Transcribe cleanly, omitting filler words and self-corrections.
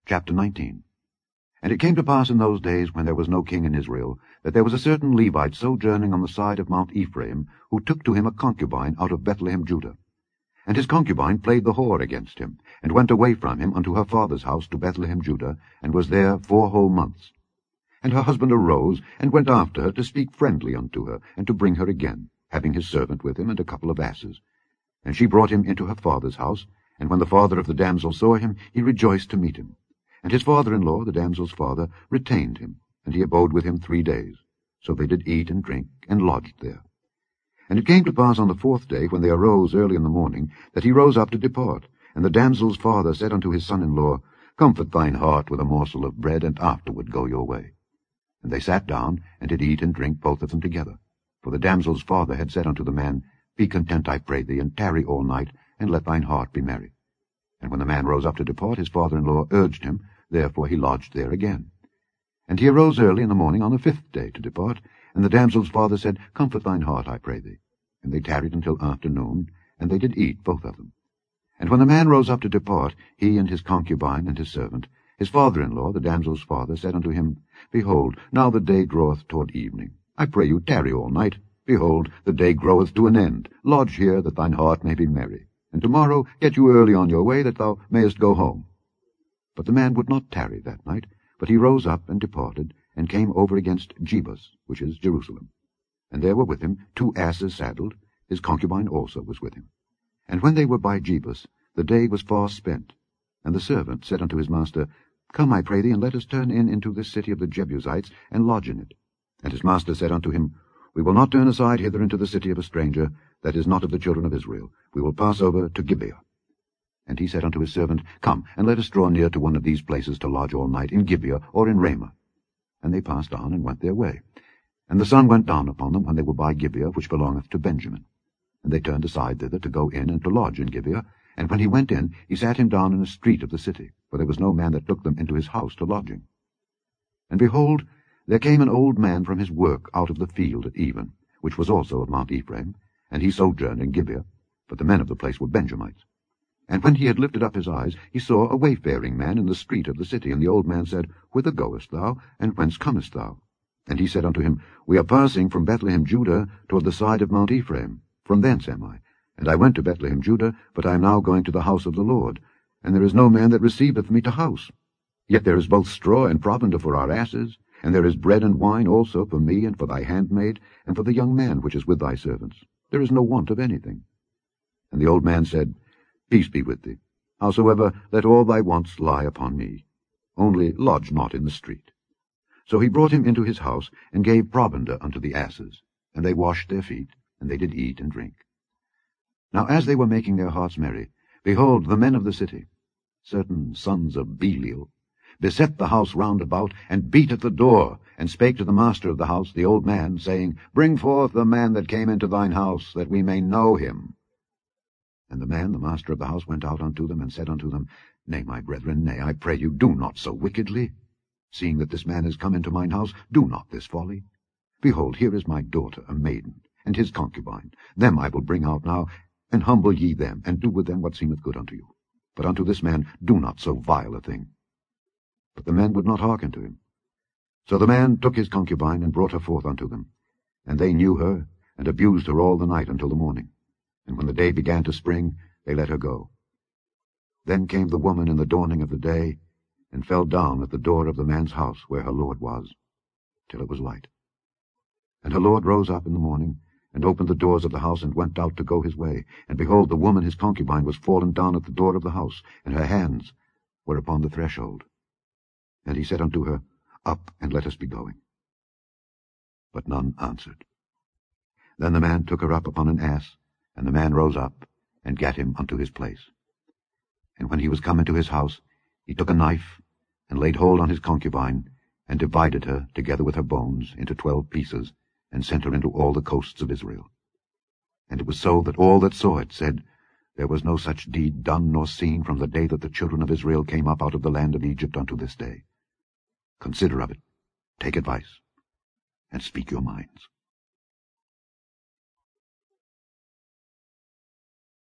Chapter 19. And it came to pass in those days, when there was no king in Israel, that there was a certain Levite sojourning on the side of Mount Ephraim, who took to him a concubine out of Bethlehem Judah. And his concubine played the whore against him, and went away from him unto her father's house to Bethlehem Judah, and was there 4 whole months. And her husband arose, and went after her to speak friendly unto her, and to bring her again, having his servant with him, and a couple of asses. And she brought him into her father's house, and when the father of the damsel saw him, he rejoiced to meet him. And his father-in-law, the damsel's father, retained him, and he abode with him 3 days. So they did eat and drink, and lodged there. And it came to pass on the 4th day, when they arose early in the morning, that he rose up to depart. And the damsel's father said unto his son-in-law, Comfort thine heart with a morsel of bread, and afterward go your way. And they sat down, and did eat and drink both of them together. For the damsel's father had said unto the man, Be content, I pray thee, and tarry all night, and let thine heart be merry. And when the man rose up to depart, his father-in-law urged him, therefore he lodged there again. And he arose early in the morning on the 5th day to depart, and the damsel's father said, Comfort thine heart, I pray thee. And they tarried until afternoon, and they did eat both of them. And when the man rose up to depart, he and his concubine and his servant, his father-in-law, the damsel's father, said unto him, Behold, now the day draweth toward evening. I pray you, tarry all night. Behold, the day groweth to an end. Lodge here, that thine heart may be merry. And tomorrow get you early on your way, that thou mayest go home. But the man would not tarry that night, but he rose up and departed, and came over against Jebus, which is Jerusalem. And there were with him 2 asses saddled, his concubine also was with him. And when they were by Jebus, the day was far spent. And the servant said unto his master, Come, I pray thee, and let us turn in into this city of the Jebusites, and lodge in it. And his master said unto him, We will not turn aside hither into the city of a stranger, that is not of the children of Israel. We will pass over to Gibeah. And he said unto his servant, Come, and let us draw near to one of these places to lodge all night, in Gibeah or in Ramah. And they passed on, and went their way. And the sun went down upon them when they were by Gibeah, which belongeth to Benjamin. And they turned aside thither to go in and to lodge in Gibeah. And when he went in, he sat him down in a street of the city, for there was no man that took them into his house to lodging. And behold, there came an old man from his work out of the field at even, which was also of Mount Ephraim, and he sojourned in Gibeah, but the men of the place were Benjamites. And when he had lifted up his eyes, he saw a wayfaring man in the street of the city. And the old man said, Whither goest thou, and whence comest thou? And he said unto him, We are passing from Bethlehem Judah toward the side of Mount Ephraim. From thence am I. And I went to Bethlehem Judah, but I am now going to the house of the Lord. And there is no man that receiveth me to house. Yet there is both straw and provender for our asses, and there is bread and wine also for me, and for thy handmaid, and for the young man which is with thy servants. There is no want of anything. And the old man said, Peace be with thee. Howsoever, let all thy wants lie upon me. Only lodge not in the street. So he brought him into his house, and gave provender unto the asses. And they washed their feet, and they did eat and drink. Now as they were making their hearts merry, behold, the men of the city, certain sons of Belial, beset the house round about, and beat at the door, and spake to the master of the house, the old man, saying, Bring forth the man that came into thine house, that we may know him. And the man, the master of the house, went out unto them, and said unto them, Nay, my brethren, nay, I pray you, do not so wickedly. Seeing that this man is come into mine house, do not this folly. Behold, here is my daughter, a maiden, and his concubine. Them I will bring out now, and humble ye them, and do with them what seemeth good unto you. But unto this man do not so vile a thing. But the men would not hearken to him. So the man took his concubine, and brought her forth unto them. And they knew her, and abused her all the night until the morning. And when the day began to spring, they let her go. Then came the woman in the dawning of the day, and fell down at the door of the man's house where her lord was, till it was light. And her lord rose up in the morning, and opened the doors of the house, and went out to go his way. And behold, the woman his concubine was fallen down at the door of the house, and her hands were upon the threshold. And he said unto her, Up, and let us be going. But none answered. Then the man took her up upon an ass, and the man rose up, and gat him unto his place. And when he was come into his house, he took a knife, and laid hold on his concubine, and divided her, together with her bones, into 12 pieces, and sent her into all the coasts of Israel. And it was so that all that saw it said, There was no such deed done nor seen from the day that the children of Israel came up out of the land of Egypt unto this day. Consider of it, take advice, and speak your minds.